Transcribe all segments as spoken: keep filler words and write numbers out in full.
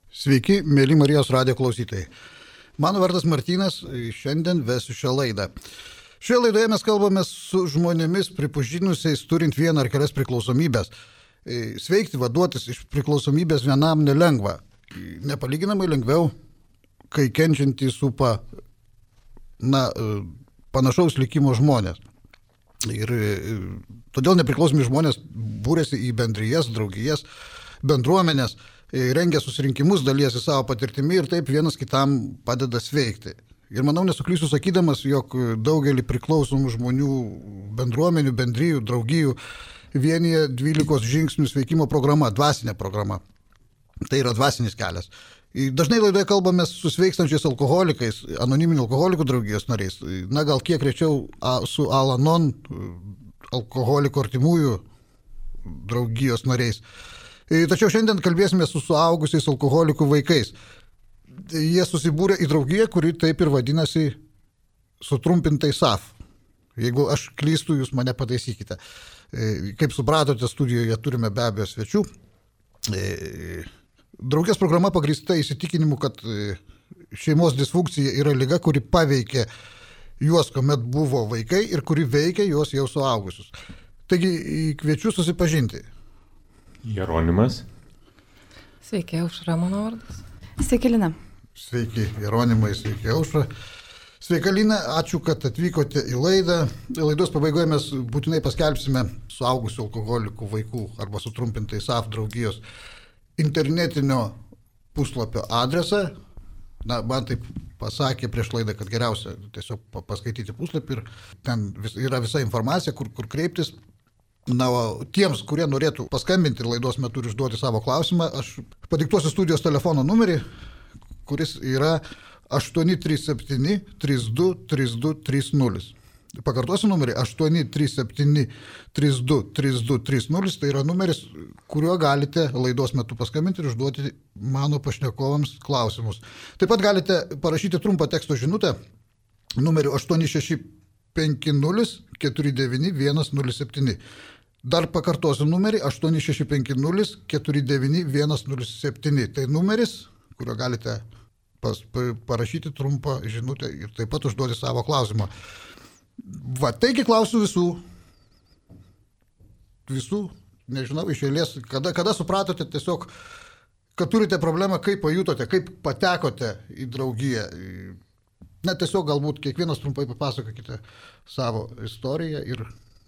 Sveiki, mėly Marijos radijo klausytojai. Mano vardas Martynas, šiandien vesiu šią laidą. Šioje laidoje mes kalbame su žmonėmis pripažinusiais turint vieną ar kelias priklausomybės. Sveikti, vaduotis iš priklausomybės vienam nelengva. Nepalyginamai lengviau, kai kenčiantį supa na, panašaus likimo žmonės. Ir todėl nepriklausomi žmonės būrėsi į bendrijas, draugijas, bendruomenės, rengia susirinkimus, dalyjasi savo patirtimi ir taip vienas kitam padeda sveikti. Ir manau, nesuklysiu sakydamas, jog daugelį priklausomų žmonių bendruomenių, bendrijų, draugijų vienyje dvylikos žingsnių sveikimo programa, dvasinė programa. Tai yra dvasinis kelias. Dažnai laidoje kalbame su sveikstančiais alkoholikais, anoniminių alkoholikų draugijos nariais. Na, gal kiek rečiau su Al-Anon, alkoholikų artimųjų draugijos nariais. Tačiau šiandien kalbėsime su suaugusiais alkoholikų vaikais. Jie susibūrė į draugiją, kuri taip ir vadinasi sutrumpintai S A F. Jeigu aš klystu, jūs mane pataisykite. Kaip supratote, studijoje turime be abejo svečių. Draugijos programa pagrįsta įsitikinimu, kad šeimos disfunkcija yra liga, kuri paveikė juos, kuomet buvo vaikai ir kuri veikia juos jau suaugusius. Taigi kviečiu susipažinti. Jeronimas. Sveiki, Aušra, mano vardas. Sveiki, Lina. Sveiki, Jeronimai, sveiki, Aušra. Sveika, Lina, ačiū, kad atvykote į laidą. Laidos pabaigoje mes būtinai paskelbsime suaugusių alkoholikų vaikų arba sutrumpintai S A F draugijos internetinio puslapio adresą. Na, man taip pasakė prieš laidą, kad geriausia tiesiog paskaityti puslapį ir ten vis, yra visa informacija, kur, kur kreiptis. Na, o tiems, kurie norėtų paskambinti ir laidos metu ir užduoti savo klausimą, aš padiktuosiu studijos telefono numerį, kuris yra aštuoni trys septyni trys du trys du trys nulis. Pakartosiu numerį aštuoni trys septyni trys du trys du trys nulis, tai yra numeris, kuriuo galite laidos metu paskambinti ir užduoti mano pašnekovams klausimus. Taip pat galite parašyti trumpą teksto žinutę numeriu aštuoni šeši penki nulis keturi devyni vienas nulis septyni. Dar pakartosiu numerį aštuoni šeši penki nulis keturi devyni vienas nulis septyni. Tai numeris, kuriuo galite pas, parašyti trumpą žinutę ir taip pat užduoti savo klausimą. Va, taigi klausiu visų, visų, nežinau, iš eilės, kada, kada supratote tiesiog, kad turite problemą, kaip pajutote, kaip patekote į draugiją. Na, tiesiog galbūt kiekvienas trumpai papasakokite savo istoriją ir,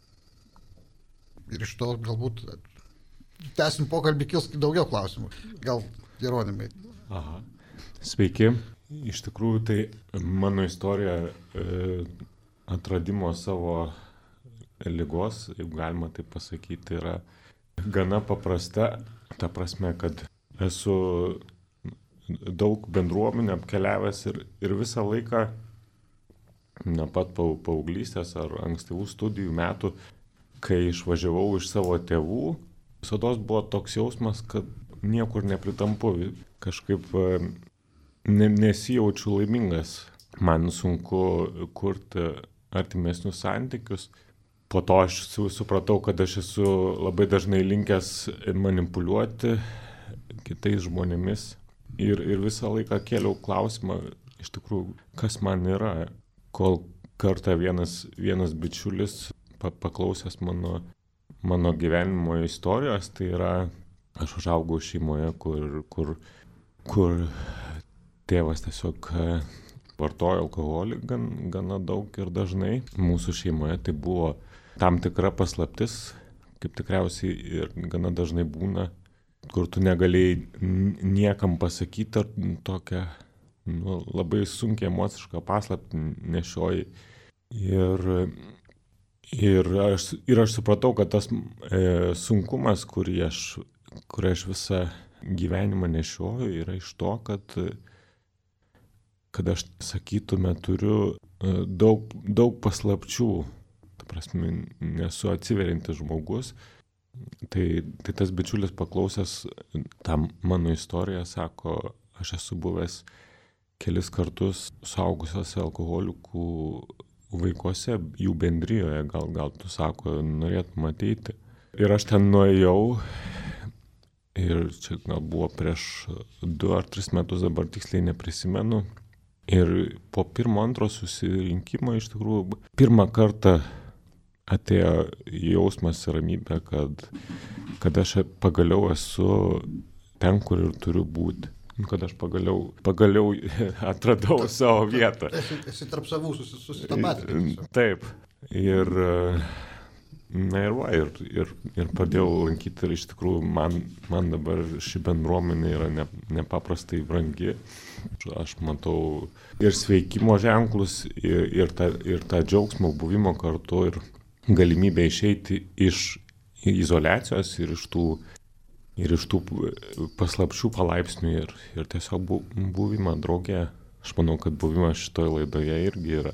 ir iš to galbūt tęsim pokalbį, kils daugiau klausimų. Gal Jeronimai. Aha. Sveiki. Iš tikrųjų, tai mano istorija e, atradimo savo ligos, jeigu galima taip pasakyti, yra gana paprasta. Ta prasme, kad esu daug bendruomenę apkeliavęs ir, ir visą laiką, nuo pat paauglystės ar ankstyvų studijų metų, kai išvažiavau iš savo tėvų, visados buvo toks jausmas, kad niekur nepritampu, kažkaip ne, nesijaučiu laimingas. Man sunku kurti artimesnius santykius. Po to aš supratau, kad aš esu labai dažnai linkęs manipuliuoti kitais žmonėmis. Ir, ir visą laiką kėliau klausimą, iš tikrųjų, kas man yra. Kol kartą vienas, vienas bičiulis pa, paklausęs mano, mano gyvenimo istorijos, tai yra, aš užaugau šeimoje, kur, kur, kur tėvas tiesiog vartojo alkoholį gan, gana daug ir dažnai. Mūsų šeimoje tai buvo tam tikra paslaptis, kaip tikriausiai ir gana dažnai būna, kur tu negalėjai niekam pasakyti, ar tokią nu, labai sunkiai emocišką paslaptį nešioji. Ir, ir, aš, ir aš supratau, kad tas e, sunkumas, kurį aš, kurį aš visą gyvenimą nešioju, yra iš to, kad, kad aš, sakytume, turiu e, daug, daug paslapčių. Ta prasme, nesu atsiveriantis žmogus. Tai, tai tas bičiulis paklausęs tą mano istoriją, sako, aš esu buvęs kelis kartus suaugusiuose alkoholikų vaikuose, jų bendrijoje, gal, gal tu sako, norėtum ateiti. Ir aš ten nuėjau ir čia gal buvo prieš du ar tris metus, dabar tiksliai neprisimenu. Ir po pirmo antro susirinkimo iš tikrųjų pirmą kartą atėjo jausmas ir ramybė, kad, kad aš pagaliau esu ten, kur ir turiu būti. Kad aš pagaliau, pagaliau atradau savo vietą. Esi, esi tarp savų susitapatinti. Taip. Ir, na ir va, ir, ir, ir pradėjau lankyti ir iš tikrųjų man, man dabar ši bendruomenė yra ne, nepaprastai brangi. Aš matau ir sveikimo ženklus, ir, ir, tą, ir tą džiaugsmo buvimo kartu, ir galimybę išeiti iš izoliacijos ir iš tų ir iš tų paslapčių palaipsnių ir, ir tiesiog bu, buvimą draugė. Aš manau, kad buvimas šitoje laidoje irgi yra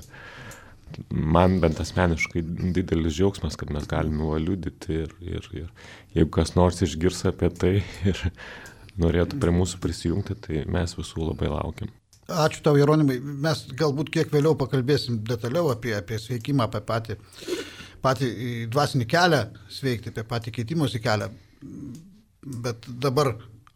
man bent asmeniškai didelis džiaugsmas, kad mes galime liudyti ir, ir, ir jeigu kas nors išgirs apie tai ir norėtų prie mūsų prisijungti, tai mes visų labai laukiam. Ačiū tau, Jeronimai. Mes galbūt kiek vėliau pakalbėsim detaliau apie, apie sveikimą, apie patį, patį dvasinį kelią sveikti, apie patį keitimosi kelią. Bet dabar,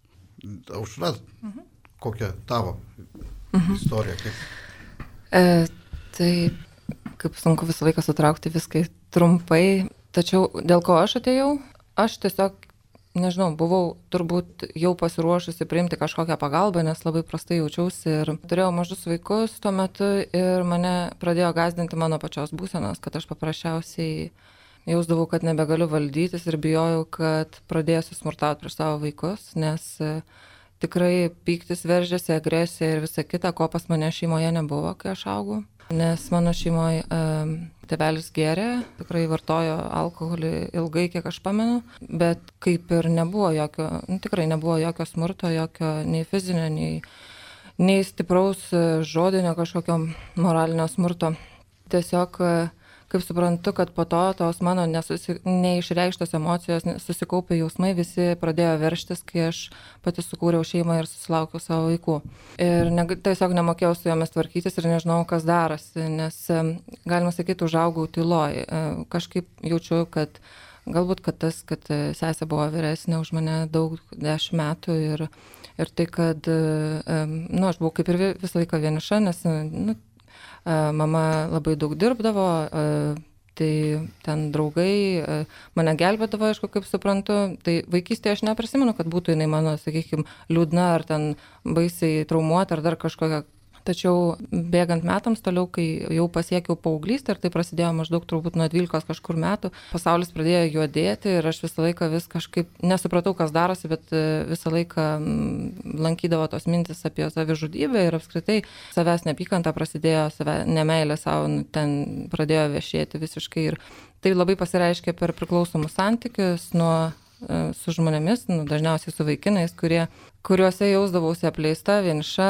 Aušra, mhm. kokia tavo mhm. istorija? Kaip? E, tai kaip sunku visą laiką sutraukti viską trumpai, tačiau dėl ko aš atėjau, aš tiesiog, nežinau, buvau turbūt jau pasiruošusi priimti kažkokią pagalbą, nes labai prastai jaučiausi ir turėjau mažus vaikus tuo metu ir mane pradėjo gąsdinti mano pačios būsenos, kad aš paprasčiausiai jausdavau, kad nebegaliu valdytis ir bijojau, kad pradėsiu smurtauti prieš savo vaikus, nes tikrai pyktis veržėsi, agresija ir visa kita, ko pas mane šeimoje nebuvo, kai aš augau. Nes mano šeimoje um, tėvelis gėrė, tikrai vartojo alkoholį ilgai, kiek aš pamenu, bet kaip ir nebuvo jokio, nu, tikrai nebuvo jokio smurto, jokio nei fizinio, nei, nei stipraus žodinio kažkokio moralinio smurto. Tiesiog kaip suprantu, kad po to tos mano nesusi, neišreikštos emocijos, susikaupę jausmai, visi pradėjo verštis, kai aš pati sukūriau šeimą ir susilaukiau savo vaikų. Ir ne, tiesiog nemokėjau su jomis tvarkytis ir nežinau, kas darosi, nes, galima sakyti, užaugau tyloj. Kažkaip jaučiu, kad galbūt, kad tas, kad sesė buvo vyresnė už mane daug dešimt metų ir, ir tai, kad, nu, aš buvau kaip ir visą laiką vieniša, nes, nu, mama labai daug dirbdavo, tai ten draugai mane gelbėdavo, aišku, kaip suprantu. Tai vaikystėje aš neprisimenu, kad būtų jinai mano, sakykime, liūdna ar ten baisiai traumuota ar dar kažkokia. Tačiau bėgant metams toliau, kai jau pasiekiau paauglystę ir tai prasidėjo maždaug turbūt nuo dvylikos kažkur metų, pasaulis pradėjo juodėti ir aš visą laiką vis kažkaip nesupratau, kas darosi, bet visą laiką lankydavo tos mintis apie savižudybę ir apskritai savęs neapykanta prasidėjo, save, nemeilė savo ten pradėjo viešėti visiškai ir tai labai pasireiškė per priklausomus santykius nuo su žmonėmis, nu, dažniausiai su vaikinais, kurie, kuriuose jausdavausi apleista, vieniša,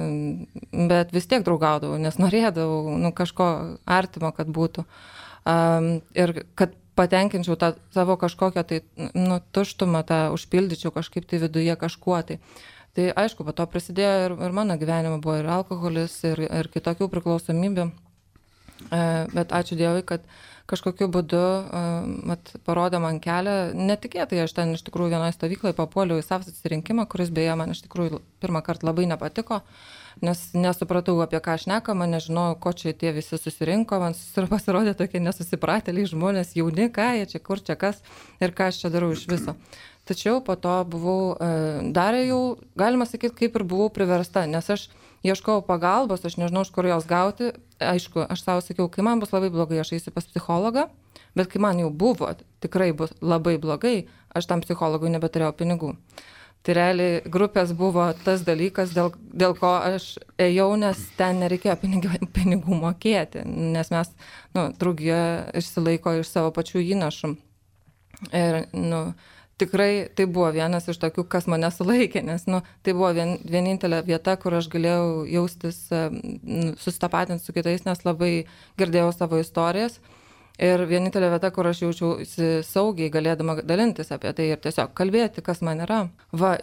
bet vis tiek draugaudavau, nes norėdavau nu, kažko artimo, kad būtų. Um, ir kad patenkinčiau tą savo kažkokią tai, nu, tuštumą, tą užpildyčiau kažkaip tai viduje kažkuo tai. Tai aišku, po to prasidėjo ir, ir mano gyvenime buvo ir alkoholis, ir, ir kitokių priklausomybių. Uh, bet ačiū Dievui, kad kažkokiu būdu mat, parodė man kelią. Netikėtai aš ten iš tikrųjų vienoje stovykloje papuoliau į savo susirinkimą, kuris beje man iš tikrųjų pirmą kartą labai nepatiko, nes nesupratau, apie ką aš nekama, nežinojau, ko čia tie visi susirinko, man pasirodė tokie nesusipratėliai žmonės, jauni, ką jie čia, kur čia kas ir ką aš čia darau iš viso. Tačiau po to buvau, dar jau, galima sakyti, kaip ir buvau priversta, nes aš ieškojau pagalbos, aš nežinau, iš kur jos gauti. Aišku, aš savo sakiau, kai man bus labai blogai, aš eisiu pas psichologą, bet kai man jau buvo, tikrai bus labai blogai, aš tam psichologui nebeturėjau pinigų. Tai realiai grupės buvo tas dalykas, dėl, dėl ko aš ėjau, nes ten nereikėjo pinigų, pinigų mokėti, nes mes, nu, draugija išsilaiko iš savo pačių įnašų. Ir, nu, tikrai tai buvo vienas iš tokių, kas mane sulaikė, nes nu, tai buvo vien, vienintelė vieta, kur aš galėjau jaustis, susitapatinti su kitais, nes labai girdėjau savo istorijas. Ir vienintelė vieta, kur aš jaučiausi saugiai galėdama dalintis apie tai ir tiesiog kalbėti, kas man yra. Va, ir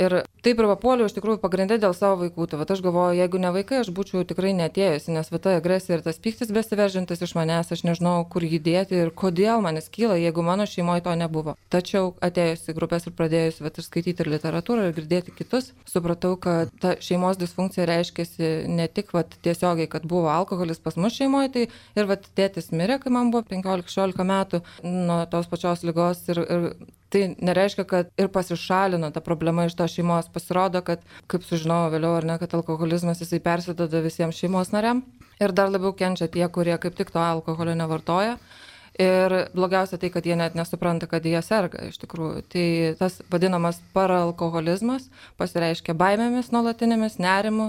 taip ir papuoliau iš tikrųjų pagrindė dėl savo vaikų. Tai va, aš galvoju, jeigu ne vaikai, aš būčiau tikrai neatėjusi, nes va ta agresija ir tas pyktis besiveržintas iš manęs, aš nežinau, kur jį dėti ir kodėl manis kyla, jeigu mano šeimoje to nebuvo. Tačiau atėjusi į grupės ir pradėjusi va, ir skaityti ir literatūrą, ir girdėti kitus, supratau, kad ta šeimos disfunkcija reiškėsi ne tik va, tiesiogiai, kad buvo alkoholis pas mus šeimoje, tai ir va, tėtis mirė, kai man buvo penkiolika šešiolika metų nuo tos pačios ligos ir, ir tai nereiškia, kad ir pasišalino ta problema iš to šeimos. Pasirodo, kad, kaip sužinojau vėliau, ar ne, kad alkoholizmas jisai persiduoda visiems šeimos nariam ir dar labiau kenčia tie, kurie kaip tik to alkoholio nevartoja. Ir blogiausia tai, kad jie net nesupranta, kad jie serga iš tikrųjų. Tai tas vadinamas paralkoholizmas pasireiškia baimėmis nuolatinėmis, nerimu,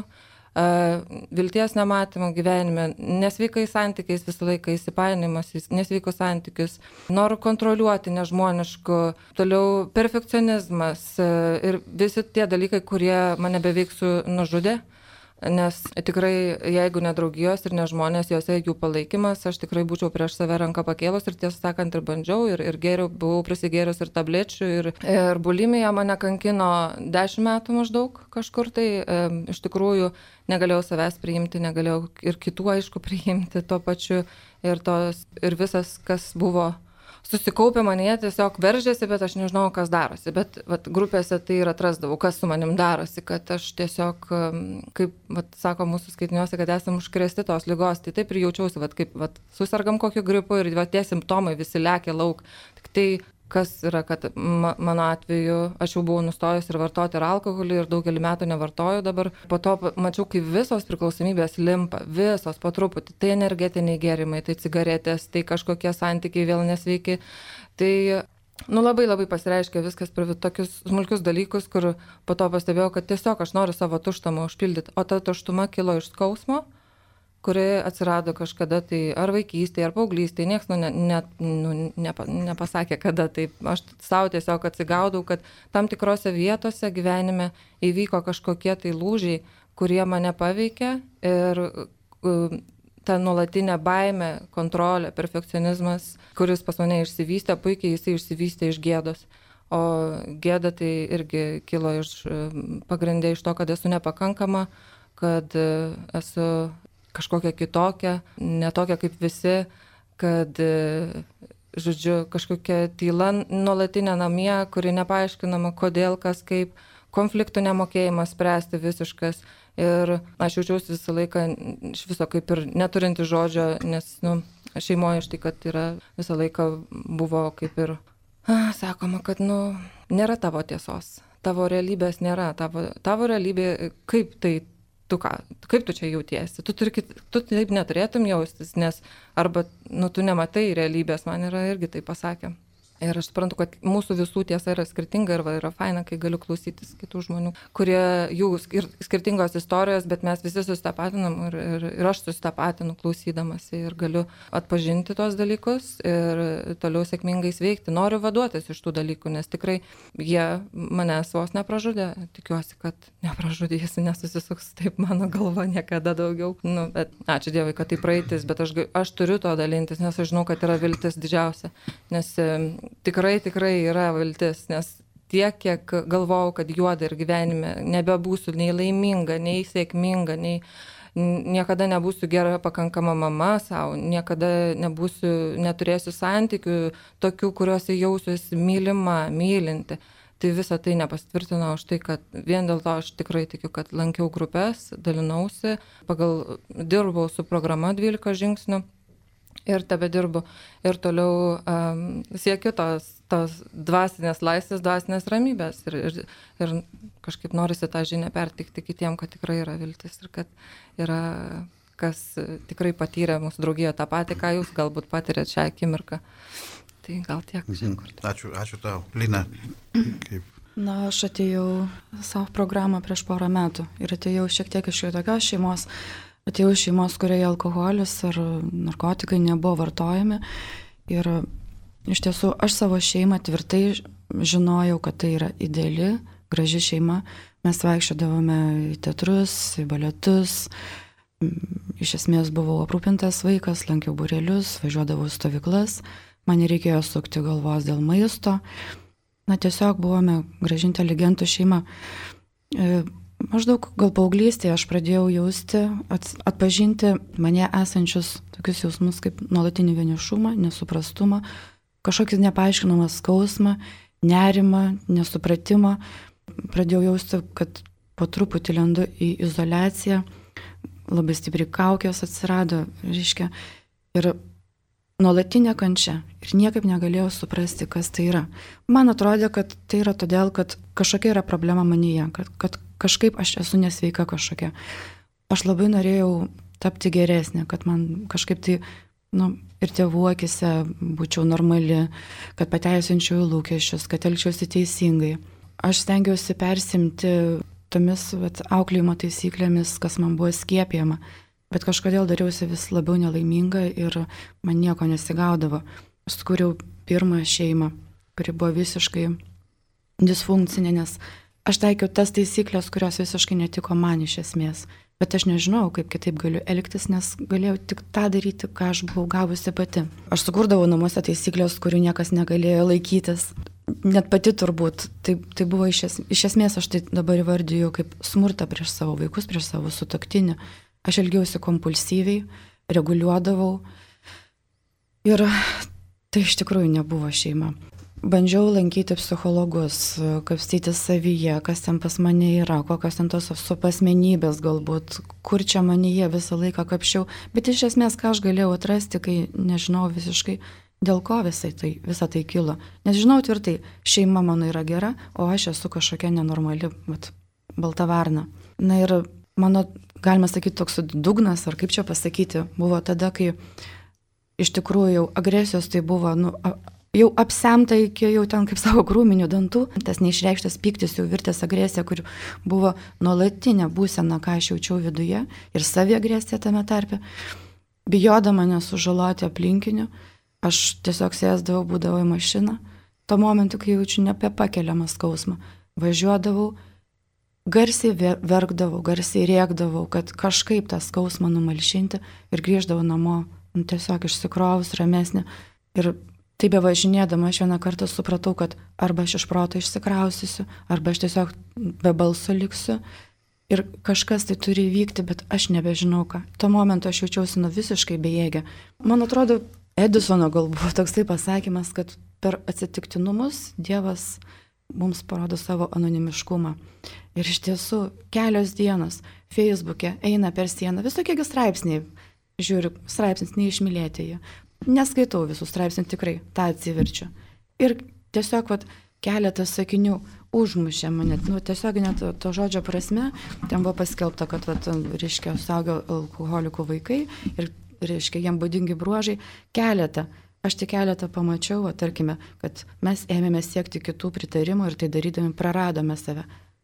vilties nematymo gyvenime, nesveikai santykiais visą laiką įsipainimas, nesveikus santykius, noru kontroliuoti nežmonišku, toliau perfekcionizmas ir visi tie dalykai, kurie mane beveik nužudė. Nes tikrai, jeigu ne draugijos ir ne žmonės, juose jų palaikymas, aš tikrai būčiau prieš save ranką pakėlus ir tiesą sakant ir bandžiau, ir, ir gėriau, buvau prisigėrus ir tablečių, ir, ir bulimija mane kankino dešimt metų maždaug kažkur, tai e, iš tikrųjų negalėjau savęs priimti, negalėjau ir kitų aišku priimti tuo pačiu, ir, tos, ir visas, kas buvo susikaupė manyje, tiesiog veržėsi, bet aš nežinau, kas darosi. Bet vat, grupėse tai ir atrasdavau, kas su manim darosi, kad aš tiesiog, kaip vat, sako mūsų skaitiniuose, kad esam užkrėsti tos ligos, tai taip ir jaučiausi, vat, kaip vat, susirgam kokiu gripu ir vat, tie simptomai visi lekia lauk. Tik tai kas yra, kad ma, mano atveju aš jau buvau nustojus ir vartoti ir alkoholį ir daugelį metų nevartoju dabar. Po to mačiau, kaip visos priklausomybės limpa, visos po truputį. Tai energetiniai gėrimai, tai cigaretės, tai kažkokie santykiai vėl nesveiki. Tai nu, labai labai pasireiškia viskas per tokius smulkius dalykus, kur po to pastebėjau, kad tiesiog aš noriu savo tuštumą užpildyti. O ta tuštuma kilo iš skausmo, kuri atsirado kažkada tai ar vaikystėje, ar paauglystėje, nieks nu, ne, ne, nu, nepa, nepasakė kada. Tai aš savo tiesiog atsigaudau, kad tam tikrose vietose gyvenime įvyko kažkokie tai lūžiai, kurie mane paveikė ir uh, ta nuolatinė baimė, kontrolė, perfekcionizmas, kuris pas mane išsivystė, puikiai jisai išsivystė iš gėdos. O gėda tai irgi kilo iš pagrindė iš to, kad esu nepakankama, kad uh, esu kažkokia kitokia, netokia kaip visi, kad, žodžiu, kažkokia tyla nuolatinė namie, kuri nepaaiškinama, kodėl, kas, kaip, konfliktų nemokėjimas spręsti visiškas. Ir aš jaučiausi visą laiką iš viso kaip ir neturinti žodžio, nes, nu, šeimoje iš tai, kad yra visą laiką buvo kaip ir, ah, sakoma, kad, nu, nėra tavo tiesos, tavo realybės nėra, tavo, tavo realybė, kaip tai, tu ką, kaip tu čia jautiesi, tu, turi, tu taip neturėtum jaustis, nes arba, nu, tu nematai realybės, man yra irgi tai pasakė. Ir aš suprantu, kad mūsų visų tiesa yra skirtinga ir va, yra faina, kai galiu klausytis kitų žmonių, kurie jų skir skirtingos istorijos, bet mes visi susitapatinam ir, ir, ir aš susitapatinu klausydamasi ir galiu atpažinti tos dalykus ir toliau sėkmingai sveikti. Noriu vaduotis iš tų dalykų, nes tikrai jie manęs vos nepražudė. Tikiuosi, kad nepražudys, nesusisuks taip mano galva niekada daugiau. Nu, bet ačiū Dievui, kad tai praeitis, bet aš, aš turiu to dalintis, nes aš žinau, kad yra viltis didžiausia. Nes tikrai, tikrai yra viltis, nes tiek, kiek galvojau, kad juoda ir gyvenime nebebūsiu nei laiminga, nei sėkminga, nei niekada nebūsiu gera pakankama mama savo, niekada nebūsiu, neturėsiu santykių tokių, kuriuose jausiuosi mylima, mylinti. Tai visą tai nepasitvirtino už tai, kad vien dėl to aš tikrai tikiu, kad lankiau grupės, dalinausi, pagal dirbau su programa dvylika žingsnių. Ir tebe dirbu. Ir toliau um, siekiu tos, tos dvasinės laisvės, dvasinės ramybės. Ir, ir, ir kažkaip norisi tą žinią pertikti kitiem, kad tikrai yra viltis. Ir kad yra, kas tikrai patyrė mūsų draugijoje tą patį, ką jūs galbūt patyrėt šią akimirką. Tai gal tiek. Mhm. Ačiū, ačiū tau. Lina, kaip? Na, aš atėjau savo programą prieš porą metų. Ir atėjau šiek tiek iš tokios šeimos. Atėjau šeimos, kurioje alkoholis ar narkotikai nebuvo vartojami. Ir iš tiesų aš savo šeimą tvirtai žinojau, kad tai yra ideali, graži šeima. Mes vaikščiodavome į teatrus, į baletus. Iš esmės buvau aprūpintas vaikas, lankiau būrelius, važiuodavau į stovyklas. Man nereikėjo sukti galvos dėl maisto. Na, tiesiog buvome graži inteligentų šeima. Maždaug gal paauglystėje aš pradėjau jausti, atpažinti mane esančius tokius jausmus kaip nuolatinį vienišumą, nesuprastumą, kažkokį nepaaiškinamą skausmą, nerimą, nesupratimą. Pradėjau jausti, kad po truputį lendu į izoliaciją, labai stipriai kaukės atsirado, reiškia, ir nuolatinė kančia. Ir niekaip negalėjau suprasti, kas tai yra. Man atrodė, kad tai yra todėl, kad kažkokia yra problema manyje, kad, kad kažkaip aš esu nesveika kažkokia. Aš labai norėjau tapti geresnė, kad man kažkaip tai, nu, ir tėvų akise būčiau normali, kad pateisinčiau lūkesčius, kad elgčiausi teisingai. Aš stengiausi persimti tomis vat, auklėjimo taisyklėmis, kas man buvo skiepijama, bet kažkodėl dariausi vis labiau nelaiminga ir man nieko nesigaudavo. Sukūriau pirmą šeimą, kuri buvo visiškai disfunkcinė, nes aš taikiau tas taisyklės, kurios visiškai netiko man iš esmės. Bet aš nežinau, kaip kitaip galiu elgtis, nes galėjau tik tą daryti, ką aš buvau gavusi pati. Aš sukurdavau namuose taisyklės, kurių niekas negalėjo laikytis. Net pati turbūt. Tai, tai buvo iš, es, iš esmės, aš tai dabar įvardyju kaip smurtą prieš savo vaikus, prieš savo sutuoktinį. Aš elgiausi kompulsyviai, reguliuodavau. Ir tai iš tikrųjų nebuvo šeima. Bandžiau lankyti psichologus, kapstytis savyje, kas ten pas mane yra, kokios ten tos supasmenybės galbūt, kur čia manyje visą laiką kapščiau. Bet iš esmės, ką aš galėjau atrasti, kai nežinau visiškai, dėl ko visai tai, visą tai kilo. Nes žinau tvirtai, šeima mano yra gera, o aš esu kažkokia nenormali, vat, balta varna. Na ir mano, galima sakyti, toks dugnas, ar kaip čia pasakyti, buvo tada, kai iš tikrųjų jau agresijos tai buvo, nu, jau apsemta iki jau ten, kaip savo krūminių dantų. Tas neišreikštas pyktis jau virtęs agresija, kur buvo nuolatinė būsena, ką aš jaučiau viduje ir saviagresija tame tarpe. Bijodama nesužaloti aplinkinių, aš tiesiog sėsdavau, būdavau į mašiną. Tuo momentu, kai jaučiu nepepakeliamą skausmą, važiuodavau, garsiai verkdavau, garsiai rėkdavau, kad kažkaip tą skausmą numalšinti ir grįždavau namo, nu, tiesiog išsikrovus, ramesnė. Ir taip bevažinėdama aš vieną kartą supratau, kad arba aš iš proto išsikrausysiu, arba aš tiesiog be balso liksiu ir kažkas tai turi įvykti, bet aš nebežinau ką. Tuo momentu aš jaučiausi nu visiškai bejėgė. Man atrodo, Edisono gal buvo toksai pasakymas, kad per atsitiktinumus Dievas mums parodo savo anonimiškumą. Ir iš tiesų kelios dienos Facebook'e eina per sieną visokiegi straipsniai. Žiūriu, straipsnis neišmylėtieji. Neskaitau visų straipsnių tikrai, tą atsiverčiu. Ir tiesiog vat, keletas sakinių užmušė mane, nu, tiesiog net to, to žodžio prasme, ten buvo paskelbta, kad, vat, reiškia, suaugę alkoholikų vaikai ir, reiškia, jiem būdingi bruožai, keletą. Aš tik keletą pamačiau, va, tarkime, kad mes ėmėme siekti kitų pritarimo ir tai darydami praradome save.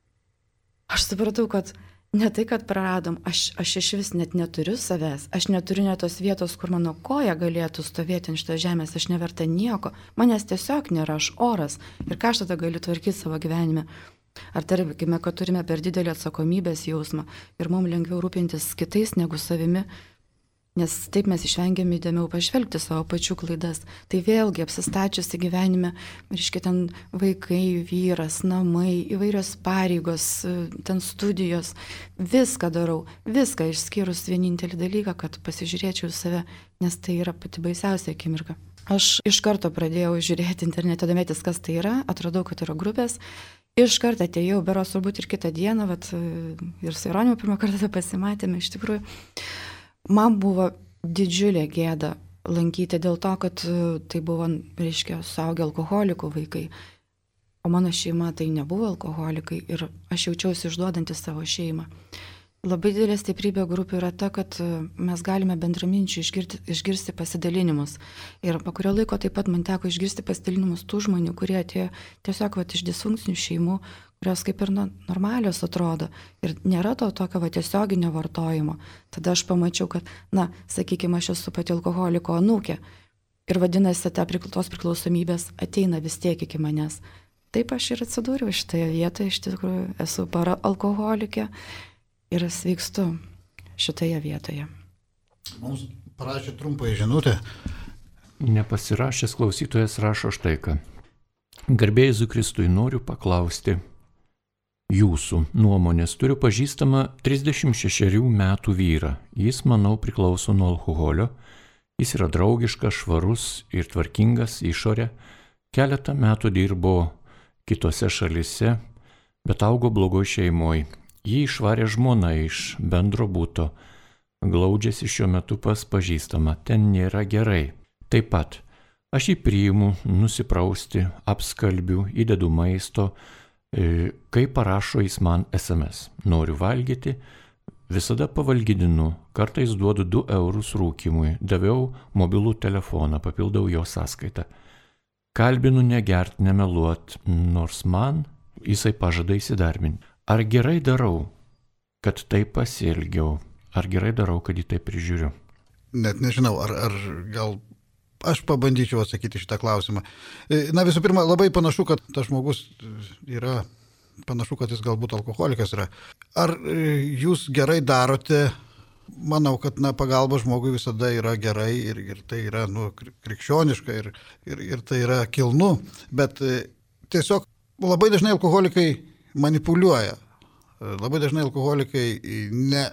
Aš supratau, kad ne tai, kad praradom, aš, aš iš vis net neturiu savęs, aš neturiu net tos vietos, kur mano koja galėtų stovėti ant šitos žemės, aš neverta nieko, manęs tiesiog nėra, aš oras. Ir ką aš tada galiu tvarkyti savo gyvenime? Ar tarkime, kad turime per didelį atsakomybės jausmą ir mums lengviau rūpintis kitais negu savimi, nes taip mes išvengiame įdėmiau pažvelgti savo pačių klaidas. Tai vėlgi apsistačiusi gyvenime, reiškia, ten vaikai, vyras, namai, įvairios pareigos, ten studijos, viską darau, viską išskyrus vienintelį dalyką, kad pasižiūrėčiau į save, nes tai yra pati baisiausia akimirka. Aš iš karto pradėjau žiūrėti internete, domėtis, kas tai yra, atradau, kad yra grupės. Iš karto atėjau, beros turbūt ir kitą dieną, vat, ir su Jeronimu pirmą kartą pasimatėme, iš tikrųjų. Man buvo didžiulė gėda lankyti dėl to, kad tai buvo, reiškia, suaugę alkoholikų vaikai, o mano šeima tai nebuvo alkoholikai ir aš jaučiausi išduodanti savo šeimą. Labai didelė stiprybė grupių yra ta, kad mes galime bendraminčių išgirsti, išgirsti pasidalinimus. Ir po kurio laiko taip pat man teko išgirsti pasidalinimus tų žmonių, kurie atėjo tiesiog vat, iš disfunkcinių šeimų, kurios kaip ir normalios atrodo. Ir nėra to tokio va, tiesioginio vartojimo. Tada aš pamačiau, kad, na, sakykime, aš esu pati alkoholiko anūkė. Ir vadinasi, ta tos priklausomybės ateina vis tiek iki manęs. Taip aš ir atsidūriau šitoje vietoje, iš tikrųjų esu para alkoholikė. Ir sveikstu šitoje vietoje. Mums parašė trumpą žinutę. Nepasirašęs klausytojas rašo štai ką. Garbė Jėzui Kristui, noriu paklausti, jūsų nuomonės. Turiu pažįstamą trisdešimt šešerių metų vyrą. Jis, manau, priklauso nuo alkoholio. Jis yra draugiškas, švarus ir tvarkingas išorė. Keletą metų dirbo kitose šalise, bet augo blogoj šeimoje. Jį išvarė žmona iš bendro buto. Glaudžiasi šiuo metu pas pažįstamą. Ten nėra gerai. Taip pat aš jį priimu, nusiprausti, apskalbiu, įdedu maisto, kai parašo jis man es em es. Noriu valgyti, visada pavalgydinu, kartais duodu du eurus rūkimui, daviau mobilų telefoną, papildau jo sąskaitą. Kalbinu negert, nemeluot, nors man jisai pažada įsidarbinti. Ar gerai darau, kad taip pasielgiau? Ar gerai darau, kad jį taip prižiūriu? Net nežinau, ar, ar gal aš pabandyčiau atsakyti šitą klausimą. Na visų pirma, labai panašu, kad tas žmogus yra, panašu, kad jis galbūt alkoholikas yra. Ar jūs gerai darote? Manau, kad na, pagalba žmogui visada yra gerai ir, ir tai yra nu, krikščioniška ir, ir, ir tai yra kilnu, bet tiesiog labai dažnai alkoholikai manipuliuoja. Labai dažnai alkoholikai ne,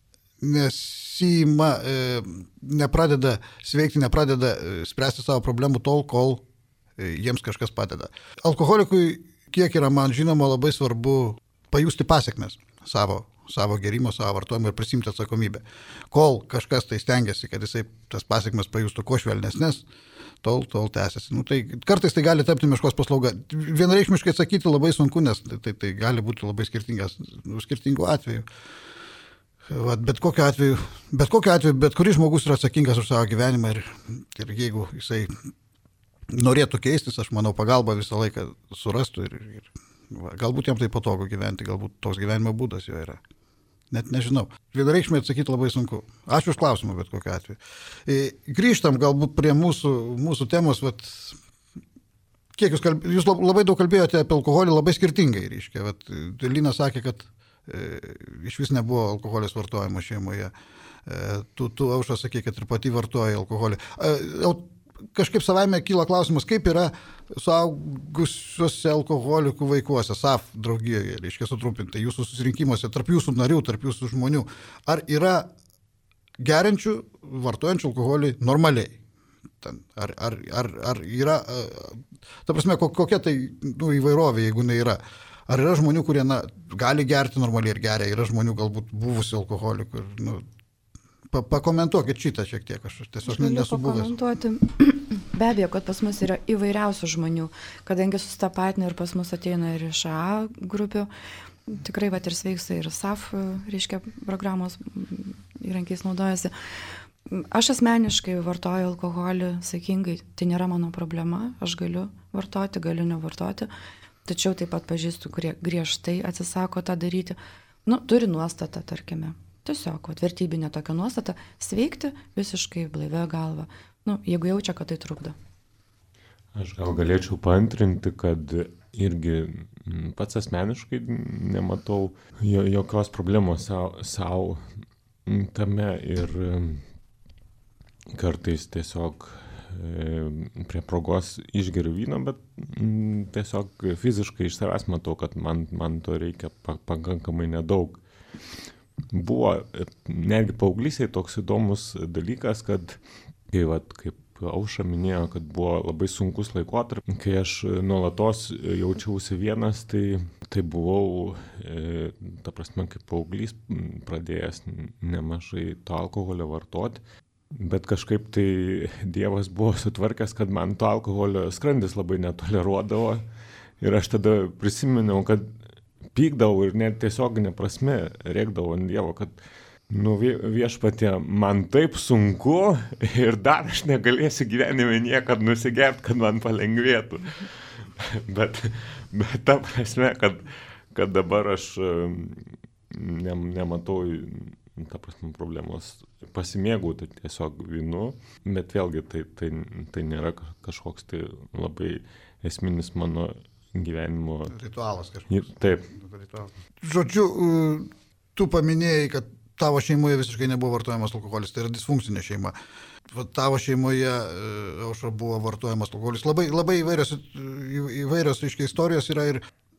nesima, nepradeda sveikti, nepradeda spręsti savo problemų tol, kol jiems kažkas padeda. Alkoholikui, kiek yra man žinoma, labai svarbu pajusti pasiekmes savo, savo gerimo, savo vartojimo ir prisimti atsakomybę. Kol kažkas tai stengiasi, kad jisai tas pasiekmes pajustų kuo švelnesnės, tol, tol tęsiasi. Nu, tai kartais tai gali tapti meškos paslauga. Vienareikšmiškai atsakyti labai sunku, nes tai, tai, tai gali būti labai skirtingas, skirtingų atvejų. Vat, bet kokiu atveju, bet kokiu atveju, bet kuris žmogus yra atsakingas už savo gyvenimą ir, ir jeigu jisai norėtų keistis, aš manau, pagalbą visą laiką surastų ir, ir va, galbūt jam tai patogu gyventi, galbūt toks gyvenimo būdas jo yra. Net nežinau. Vienareikšmiai atsakyti labai sunku. Ačiū už klausimą, bet kokiu atveju. Grįžtam galbūt prie mūsų, mūsų temos. Vat, kiek jūs, kalb... jūs labai daug kalbėjote apie alkoholį labai skirtingai. Reiškia. Vat, Lina sakė, kad e, iš vis nebuvo alkoholis vartojimo šeimoje. E, tu, tu Aušra, sakė, kad ir pati vartoji alkoholį. E, kažkaip savaime kyla klausimas, kaip yra suaugusiuose alkoholikų vaikuose, S A F draugijoje, reiškia sutrumpintai, jūsų susirinkimuose, tarp jūsų narių, tarp jūsų žmonių. Ar yra geriančių, vartojančių alkoholį normaliai? Ten, ar, ar, ar, ar yra, ta prasme, kokia tai nu, įvairovė, jeigu ne yra? Ar yra žmonių, kurie na, gali gerti normaliai ir geria, yra žmonių galbūt buvusių alkoholikų ir nu, pakomentuokit šitą šiek tiek, aš tiesiog nesu buvęs. Be abejo, kad pas mus yra įvairiausių žmonių, kadangi susitapatina ir pas mus ateina ir iš A grupių, tikrai vat, ir sveiksta, ir S A F, reiškia, programos įrankiais naudojasi. Aš asmeniškai vartoju alkoholį saikingai, tai nėra mano problema, aš galiu vartoti, galiu nevartoti, tačiau taip pat pažįstu, kurie griežtai atsisako tą daryti, nu, turi nuostatą, tarkime. Tiesiog, vat, vertybinė tokia nuostata, sveikti visiškai blaivia galva, nu, jeigu jaučia, kad tai trukdo. Aš gal galėčiau paantrinti, kad irgi pats asmeniškai nematau jokios problemos savo tame ir kartais tiesiog prie progos išgeriu vyno, bet tiesiog fiziškai iš savęs matau, kad man, man to reikia pakankamai nedaug. Buvo netgi paauglystėje toks įdomus dalykas, kad, kai, vat, kaip Aušra minėjo, kad buvo labai sunkus laikotarpis, kai aš nuolatos jaučiausi vienas, tai, tai buvau, e, ta prasme, kaip paauglys pradėjęs nemažai to alkoholio vartoti, bet kažkaip tai Dievas buvo sutvarkęs, kad man to alkoholio skrandis labai netoleruodavo ir aš tada prisiminiau, kad pykdavau ir net tiesioginė prasme rėkdavau ant Dievo, kad nu, viešpatie, man taip sunku ir dar aš negalėsiu gyvenime niekad nusigert, kad man palengvėtų. bet, bet ta prasme, kad, kad dabar aš ne, nematau ta prasme problemos pasimėgauti tiesiog vynu, bet vėlgi tai, tai, tai nėra kažkoks tai labai esminis mano gyvenimo ritualas kažkoks. Taip. Žodžiu, tu paminėjai, kad tavo šeimoje visiškai nebuvo vartojamas alkoholis, tai yra disfunkcinė šeima. Tavo šeimoje, Aušra, buvo vartojamas alkoholis. Labai, labai įvairios, įvairios reiškia, istorijos yra ir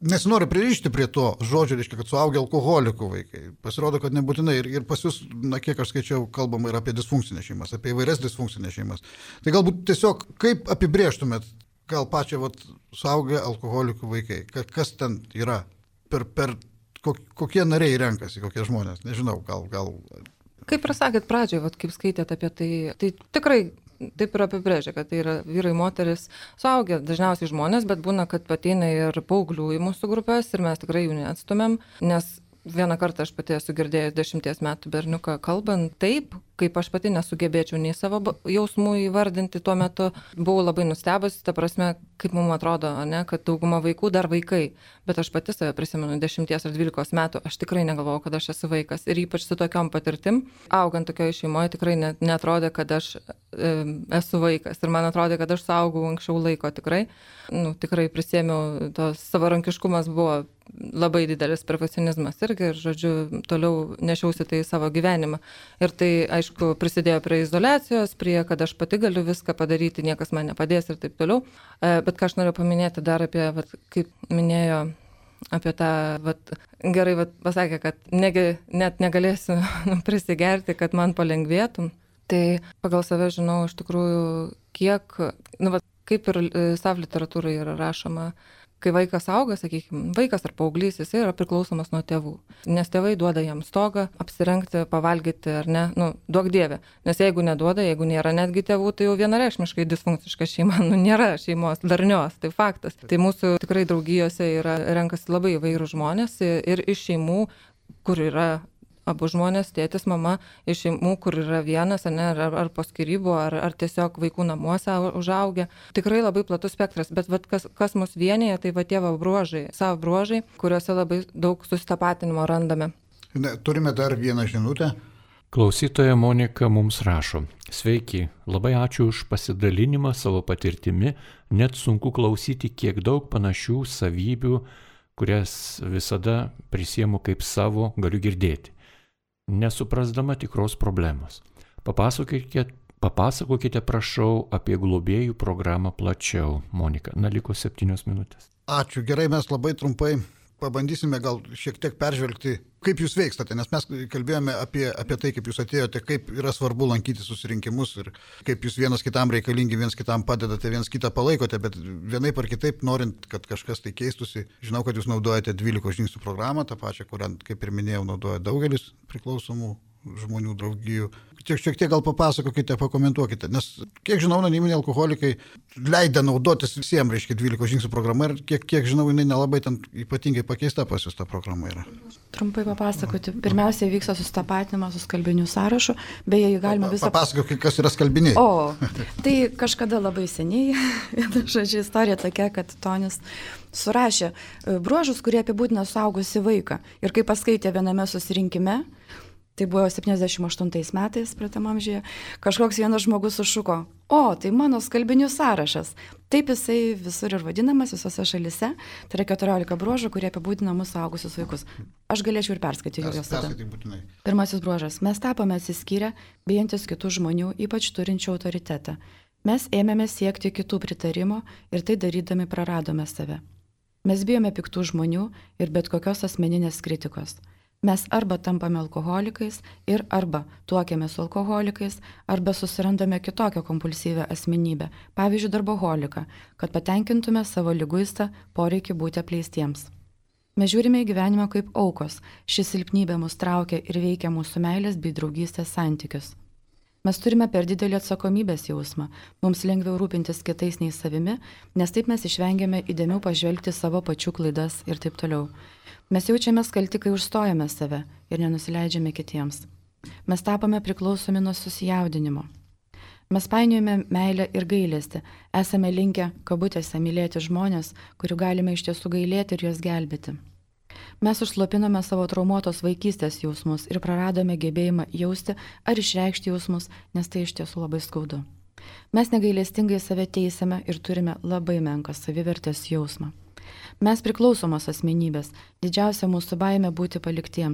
nesinori pririšti prie to žodžio, reiškia, kad suaugę alkoholikų vaikai. Pasirodo, kad nebūtinai. Ir, ir pas jūs, na, kiek aš skaičiau, kalbama ir apie disfunkcinės šeimas, apie įvairias disfunkcinės šeimas. Tai galbūt tiesiog, kaip apibrėžtumėt, gal pačią, vat, suaugę alkoholikų vaikai, kas ten yra, per, per kokie nariai renkasi, kokie žmonės, nežinau, gal... gal... Kaip ir sakėt pradžioje, vat, kaip skaitėt apie tai, tai tikrai taip ir apibrėžia, kad tai yra vyrai, moteris, suaugę dažniausiai žmonės, bet būna, kad ateina ir paauglių į mūsų grupės ir mes tikrai jų neatstumėm, nes vieną kartą aš pati esu girdėjęs dešimties metų berniuką kalbant taip, kaip aš pati nesugebėčiau nei savo jausmų įvardinti tuo metu. Buvau labai nustebusi, ta prasme, kaip mums atrodo, ne, kad dauguma vaikų dar vaikai, bet aš pati save prisimenu dešimties ar dvylikos metų, aš tikrai negalvojau, kad aš esu vaikas. Ir ypač su tokiom patirtim, augant tokioje šeimoje, tikrai net, netrodė, kad aš e, esu vaikas. Ir man atrodė, kad aš saugau anksčiau laiko tikrai. Nu, tikrai prisėmiau, tos savarankiškumas buvo labai didelis, perfekcionizmas irgi, ir, žodžiu, toliau nešiausi tai savo gyvenimą. Ir tai, aišku, prisidėjo prie izoliacijos, prie, kad aš pati galiu viską padaryti, niekas man nepadės ir taip toliau. Bet ką aš noriu paminėti dar apie, vat, kaip minėjo, apie tą, vat, gerai vat, pasakė, kad negi, net negalėsiu prisigerti, kad man palengvėtų. Tai pagal save žinau iš tikrųjų, kiek, nu, vat, kaip ir sav literatūrai yra rašoma, kai vaikas auga, sakykime, vaikas ar paauglys, jis yra priklausomas nuo tėvų. Nes tėvai duoda jam stogą, apsirengti, pavalgyti ar ne, nu, duok dievė. Nes jeigu neduoda, jeigu nėra netgi tėvų, tai jau vienareikšmiškai disfunkciška šeima, nu, nėra šeimos darnios, tai faktas. Tai mūsų tikrai draugijose yra, renkasi labai įvairūs žmonės ir iš šeimų, kur yra abu žmonės, tėtis, mama, iš šeimų, kur yra vienas, ne, ar, ar po skyrybų, ar, ar tiesiog vaikų namuose užaugę. Tikrai labai platus spektras, bet vat, kas, kas mus vienyje, tai va tėvo bruožai, savo bruožai, kuriuose labai daug susitapatinimo randame. Ne, turime dar vieną žinutę. Klausytoja Monika mums rašo. Sveiki, labai ačiū už pasidalinimą savo patirtimi, net sunku klausyti, kiek daug panašių savybių, kurias visada prisiemu kaip savo, galiu girdėti, nesuprasdama tikros problemos. Papasakokite, papasakokite, prašau, apie globėjų programą plačiau. Monika, na, liko septynios minutės. Ačiū, gerai, mes labai trumpai pabandysime gal šiek tiek peržvelgti, kaip jūs veikstate, nes mes kalbėjome apie, apie tai, kaip jūs atėjote, kaip yra svarbu lankyti susirinkimus ir kaip jūs vienas kitam reikalingi, vienas kitam padedate, vienas kitą palaikote, bet vienaip ar kitaip, norint, kad kažkas tai keistusi, žinau, kad jūs naudojate dvylikos žingsnių programą, tą pačią, kurią, kaip ir minėjau, naudoja daugelis priklausomų žmonių draugijų. Šiek, šiek tiek gal papasakokite, pakomentuokite, nes kiek žinau, anoniminiai alkoholikai leidę naudotis visiems, reiškia, dvylikos žingsnių programa ir kiek, kiek žinau, jinai nelabai ten ypatingai pakeista pas jūs ta programa yra. Trumpai papasakoti. Pirmiausia, vyksta susitapatinimas su skalbinių sąrašu, beje, jį galima visą... Papasakokite, kas yra skalbiniai. O, tai kažkada labai seniai, viena žodžiu istorija tokia, kad Tonis surašė bruožus, kurie apibūdina suaugusį vaiką. Ir kai paskaitė viename susirinkime, tai buvo septyniasdešimt aštuntais metais, praeitam amžiuje, kažkoks vienas žmogus sušuko, o, tai mano skalbinių sąrašas. Taip jisai visur ir vadinamas, visose šalise. Tai yra keturiolika bruožų, kurie apibūdina mūsų suaugusius vaikus. Aš galėčiau ir perskaityti juos tada. Pirmasis bruožas. Mes tapome atsiskyrę, bijantis kitų žmonių, ypač turinčių autoritetą. Mes ėmėme siekti kitų pritarimo ir tai darydami praradome save. Mes bijome piktų žmonių ir bet kokios asmeninės kritikos. Mes arba tampame alkoholikais ir arba tuokiamės su alkoholikais, arba susirandame kitokią kompulsyvę asmenybę, pavyzdžiui, darboholiką, kad patenkintume savo liguistą poreikį būti apleistiems. Mes žiūrime į gyvenimą kaip aukos, ši silpnybė mus traukia ir veikia mūsų meilės bei draugystės santykius. Mes turime per didelį atsakomybės jausmą, mums lengviau rūpintis kitais nei savimi, nes taip mes išvengiame įdėmiau pažvelgti savo pačių klaidas ir taip toliau. Mes jaučiamės kalti, kai užstojame save ir nenusileidžiame kitiems. Mes tapome priklausomi nuo susijaudinimo. Mes painiojame meilę ir gailestį, esame linkę kabutėse mylėti žmonės, kurių galime iš tiesų gailėti ir juos gelbėti. Mes užslopinome savo traumuotos vaikystės jausmus ir praradome gebėjimą jausti ar išreikšti jausmus, nes tai iš tiesų labai skaudu. Mes negailestingai save teisėme ir turime labai menką savivertės jausmą. Mes priklausomos asmenybės, didžiausia mūsų baimė būti paliktiems.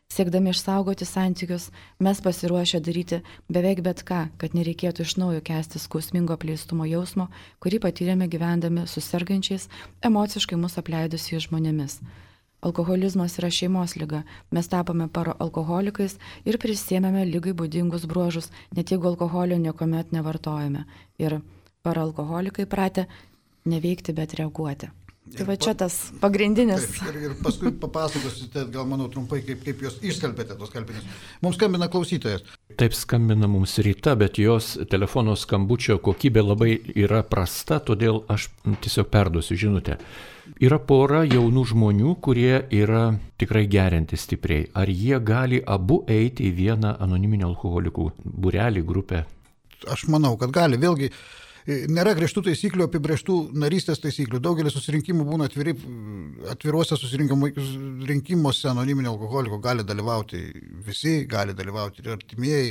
Siekdami išsaugoti santykius, mes pasiruošę daryti beveik bet ką, kad nereikėtų iš naujo kęsti skausmingo apleistumo jausmo, kurį patyrėme gyvendami su sergančiais, emociškai mus apleidusiais žmonėmis. Alkoholizmas yra šeimos liga. Mes tapome paroalkoholikais ir prisėmėme lygai būdingus bruožus, net jeigu alkoholio niekuomet nevartojame. Ir paroalkoholikai pratę neveikti, bet reaguoti. Tai va čia tas pagrindinis. Taip, ir, ir paskui papasakosite, gal manau trumpai, kaip, kaip jūs išskalbėte tos skalbinius. Mums skambina klausytojas. Taip skambina mums Rita, bet jos telefono skambučio kokybė labai yra prasta, todėl aš tiesiog perduosiu žinutę. Yra pora jaunų žmonių, kurie yra tikrai gerianti stipriai. Ar jie gali abu eiti į vieną anoniminio alkoholikų būrelį, grupę? Aš manau, kad gali. Vėlgi, nėra griežtų taisyklių, apibrėžtų narystės taisyklių. Daugelis susirinkimų būna atviri, atviruose susirinkimuose anoniminio alkoholiko gali dalyvauti visi, gali dalyvauti ir artimieji.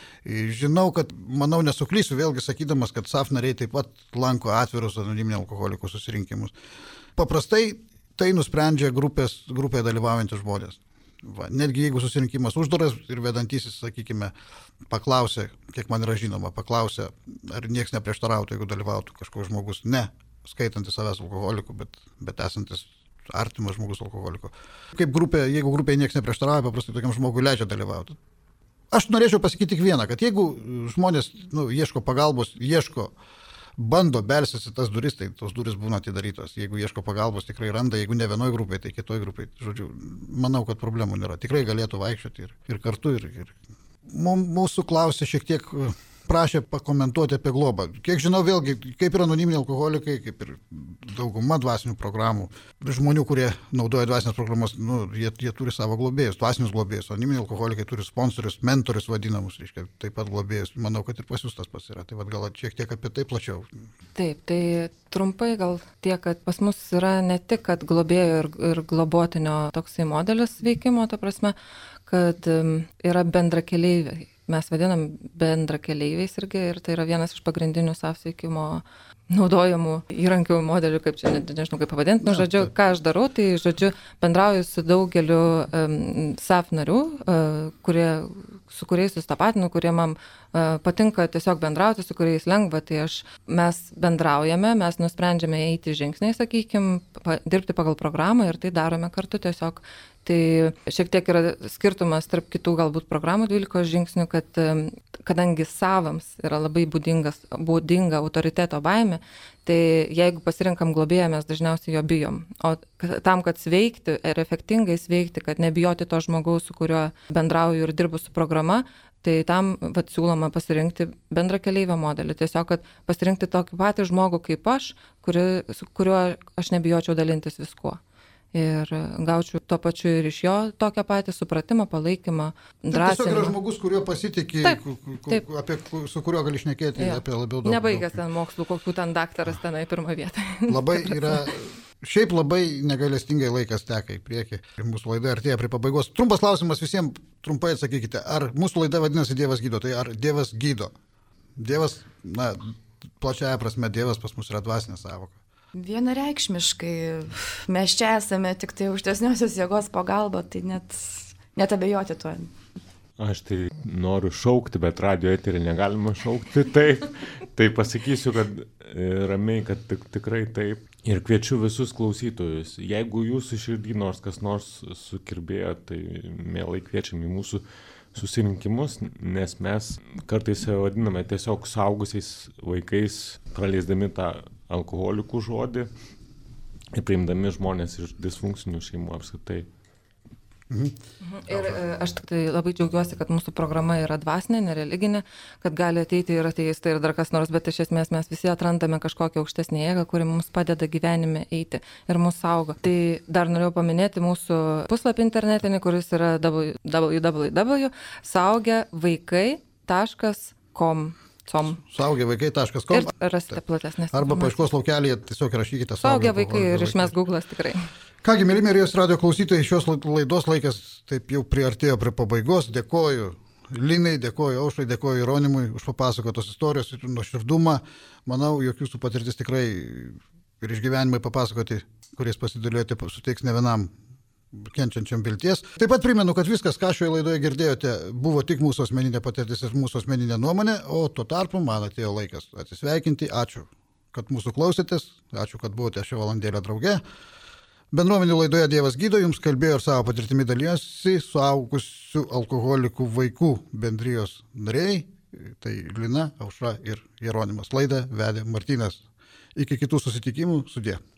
Žinau, kad, manau, nesuklysiu vėlgi sakydamas, kad S A F nariai taip pat lanko atvirus anoniminio alkoholiko susirinkimus. Paprastai tai nusprendžia grupės, grupėje dalyvaujantys žmonės. Va, netgi jeigu susirinkimas uždaras ir vedantysis, sakykime, paklausė, kiek man yra žinoma, paklausė, ar nieks neprieštarautų, jeigu dalyvautų kažkoks žmogus, ne skaitantis savęs alkoholiku, bet, bet esantis artimas žmogus alkoholiku. Kaip grupė, jeigu grupėje nieks neprieštarauja, paprastai tokiam žmogui leidžia dalyvauti. Aš norėčiau pasakyti tik vieną, kad jeigu žmonės nu, ieško pagalbos, ieško, bando belsis į tas duris, tai tos duris būna atidarytos. Jeigu ieško pagalbos, tikrai randa, jeigu ne vienoj grupėje, tai kitoj grupėje. Žodžiu, manau, kad problemų nėra. Tikrai galėtų vaikščioti ir, ir kartu. Ir, ir. Mūsų klausė šiek tiek, prašė pakomentuoti apie globą. Kiek žinau, vėlgi, kaip ir anoniminiai alkoholikai, kaip ir dauguma dvasinių programų, žmonių, kurie naudoja dvasinės programas, nu, jie, jie turi savo globėjus, dvasinius globėjus. Anoniminiai alkoholikai turi sponsorius, mentorius vadinamus, reiškia, taip pat globėjus. Manau, kad ir pas jūs tas pas yra. Tai vad gal šiek tiek apie tai plačiau. Taip, tai trumpai gal tiek, kad pas mus yra ne tik, kad globėjo ir, ir globotinio toksai modelis veikimo, ta prasme, kad um, yra bendrakeleiviai. Mes vadinam bendrakeleiviais irgi ir tai yra vienas iš pagrindinių S A F veikimo naudojamų įrankių modelių, kaip čia, ne, nežinau kaip pavadinti, nu, žodžiu, ką aš darau, tai, žodžiu, bendrauju su daugeliu um, S A F narių, uh, kurie, su kuriais susitapatinu, kurie man uh, patinka tiesiog bendrauti, su kuriais lengva, tai aš, mes bendraujame, mes nusprendžiame eiti žingsniai, sakykime, pa, dirbti pagal programą ir tai darome kartu tiesiog. Tai šiek tiek yra skirtumas tarp kitų galbūt programų dvylikos žingsnių, kad kadangi savams yra labai būdingas, būdinga autoriteto baimė, tai jeigu pasirinkam globėją, mes dažniausiai jo bijom. O tam, kad sveikti ir efektingai sveikti, kad nebijoti to žmogaus, su kuriuo bendrauju ir dirbu su programa, tai tam vat, siūloma pasirinkti bendrakeleivio modelį. Tiesiog, kad pasirinkti tokį patį žmogų kaip aš, kuri, su kuriuo aš nebijočiau dalintis viskuo. Ir gaučiau tuo pačiu ir iš jo tokią patį supratimą, palaikymą, drąsą. Tiesiog yra žmogus, kuriuo pasitikė, taip, taip. Apie, su kuriuo gali šnekėti ja. Apie labiau daug. Nebaigęs ten mokslų, kokių ten daktaras tenai pirmą vietą. Labai yra, šiaip labai negailestingai laikas teka į priekį. Mūsų laida artėja prie pabaigos. Trumpas klausimas visiems, trumpai atsakykite, ar mūsų laida vadinasi Dievas gydo, tai ar Dievas gydo? Dievas, na, plačiaja prasme, Dievas pas mus yra dvasinė sąvoka. Vienareikšmiškai, mes čia esame tik tai aukštesniosios jėgos pagalba, tai net, net abejoti tuo. Aš tai noriu šaukti, bet radio eterį negalima šaukti taip. Tai pasakysiu, kad ramiai, kad tik, tikrai taip. Ir kviečiu visus klausytojus. Jeigu jūsų širdį nors kas nors sukirbėjo, tai mielai kviečiam į mūsų susirinkimus, nes mes kartais vadiname tiesiog suaugusiais vaikais, praleisdami tą alkoholikų žodį ir priimdami žmonės iš disfunkcinių šeimų apskritai. Mhm. Ir aš tik tai labai džiaugiuosi, kad mūsų programa yra dvasinė, nereliginė, kad gali ateiti ir ateistai ir dar kas nors, bet iš esmės mes visi atrandame kažkokią aukštesnę jėgą, kuri mums padeda gyvenime eiti ir mūsų saugo. Tai dar norėjau paminėti mūsų puslapį internetinį, kuris yra w w w taškas saugia vaikai taškas com. saugia vaikai taškas com. Ir rasite platesnės. Arba paieškos laukelėje tiesiog rašykite saugia vaikai ir išmes Google'as tikrai. Kągi, mėly Marijos radio klausytojai, šios laidos laikas taip jau priartėjo prie pabaigos. Dėkoju Linai, dėkoju Aušrai, dėkoju Jeronimui už papasakotos istorijos ir nuoširdumą. Manau, jog jūsų patirtis tikrai ir išgyvenimai papasakoti, kuriais pasidaliuojate, suteiks ne vienam kenčiančiam vilties. Taip pat primenu, kad viskas, ką šioje laidoje girdėjote, buvo tik mūsų asmeninė patirtis ir mūsų asmeninė nuomonė, o tuo tarpu man atėjo laikas atsisveikinti. Ačiū, kad mūsų klausėtės, ačiū, kad buvote šią valandėlę drauge. Bendruomenių laidoje Dievas gydo, jums kalbėjo ir savo patirtimi dalyjosi suaugusių alkoholikų vaikų bendrijos nariai, tai Lina, Aušra ir Jeronimas. Laidą vedė Martynas. Iki kitų susitikimų, sudie.